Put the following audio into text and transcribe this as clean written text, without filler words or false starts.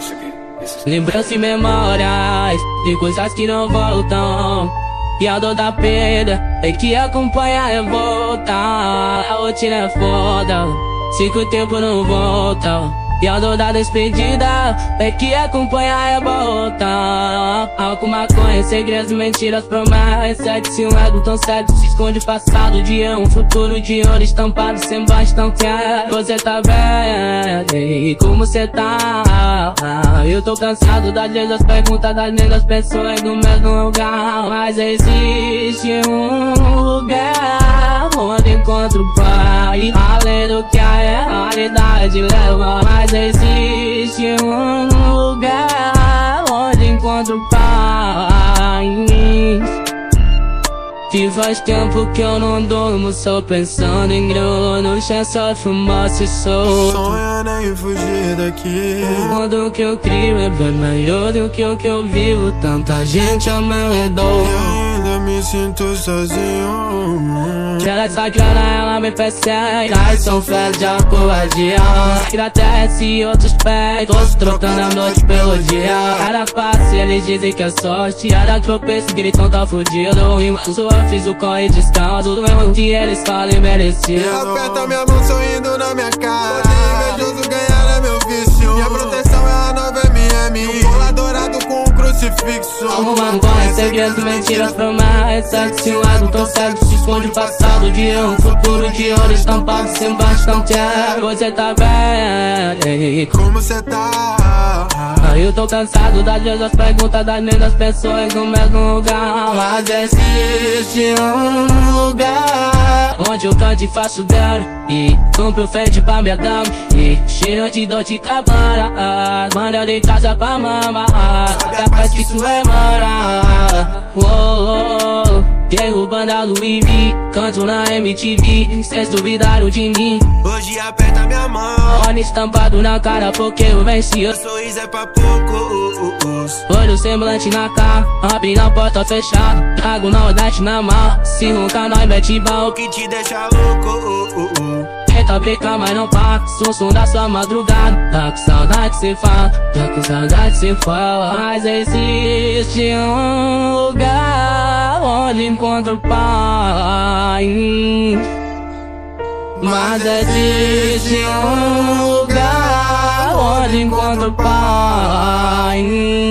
Lembranças e memórias de coisas que não voltam, e a dor da perda é que acompanha a revolta. A rotina é foda, sei que o tempo não volta, e a dor da despedida é que acompanha a revolta. Álcool, maconha, segredos, mentiras, promessas. Se um ego tão cego se esconde passado dia, um futuro de ouro estampado sem bastão. Você tá bem? E como cê tá? Eu tô cansado das mesmas perguntas, das mesmas pessoas no mesmo lugar. Mas existe um lugar onde encontro paz, além do que a realidade leva. Mas existe um lugar onde encontro paz. Que faz tempo que eu não durmo, só pensando em grana, no chão só fumaça e sol. Sonhando em fugir daqui. O mundo que eu crio é bem maior do que o que eu vivo, tanta gente ao meu redor. E ainda me sinto sozinho. Ela sacana, ela me persegue, são férias de covardia. Agradece e outros pés, trocando a noite pelo dia. Cada passo eles dizem que é sorte, cada tropeço gritam tá fudido. Rima sua, fiz o corre descalço, do mesmo que eles falam merecido. Aperta minha mão sorrindo na minha cara, invejoso ganhar é meu vício. Minha proteção é a nova MM, um colar dourado com um crucifixo. Arrumando com segredos, mentiras, promessas. Se um ego tão cego se esconde o passado de um futuro de ouro estampado sem bastante. Você tá bem? Como cê tá? Eu tô cansado das mesmas perguntas, das mesmas pessoas no mesmo lugar. Mas existe um lugar onde eu canto e faço dano, e compro frente pra minha dama, e cheiro de dor de cabana. Manda eu de casa pra mama, sabe a paz que isso emana. Derrubando a Louis V, canto na MTV, cês duvidaram de mim. Hoje aperta minha mão, olho estampado na cara porque eu venci. meu sorriso é pra poucos. Olho semblante na cara, abre na porta fechada, trago Nordeste na mão. Se roncar nós mete bal, O que te deixa louco? tenta brincar mas não para, sou som da sua madrugada. Tá com saudade cê fala, tá com saudade cê fala. Mas existe um lugar onde encontro paz. Mas existe um lugar onde encontro paz.